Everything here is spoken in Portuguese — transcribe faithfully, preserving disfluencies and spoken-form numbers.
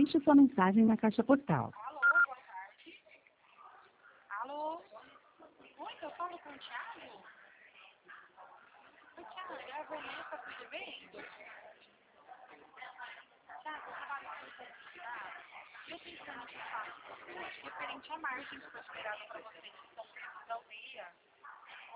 Deixe sua mensagem na caixa postal. Alô, boa tarde. Alô? Oi, eu falo com o Thiago? Oi, Thiago, é a Vanessa, tudo bem? Thiago, eu trabalho com publicidade e eu tenho que falar com você referente à margem prosperada para vocês que estão presos da aldeia.